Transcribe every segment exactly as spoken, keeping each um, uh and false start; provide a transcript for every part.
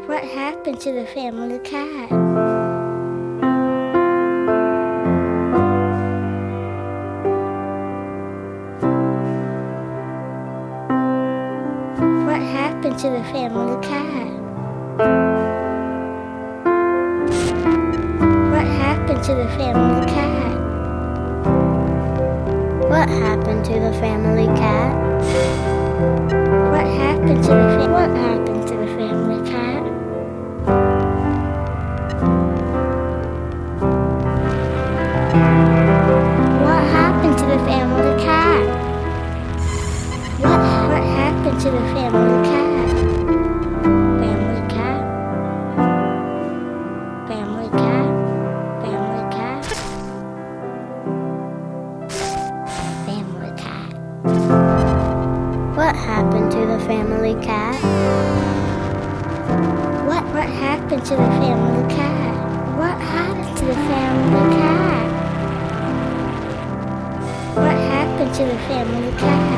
What happened to the family cat? What happened to the family cat? What happened to the family cat? What happened to the family cat? What happened to the fa- What happened to the family cat? What happened to the family cat? What What happened to the family cat? Family cat. Family cat. Family cat. Family cat. What happened to the family cat? What What happened to the family cat? What happened to the family cat? What happened to the family cat?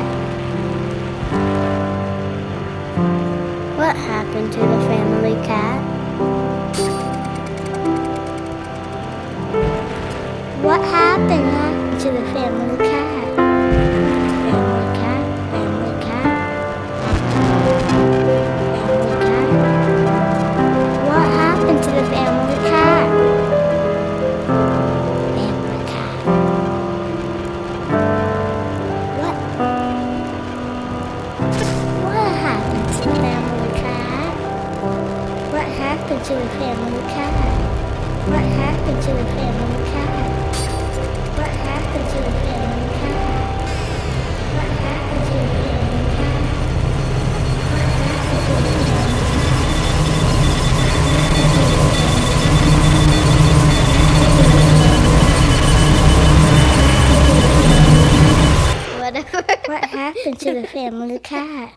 What happened to the family cat? What happened happened to the family cat? Family cat, family cat. Family cat. What happened to the family cat? Family cat. What? What happened to the family cat? What happened to the family cat? What happened to the family cat? What happened to the family cat? What happened to the family cat? What happened to the Whatever. What happened to the family cat?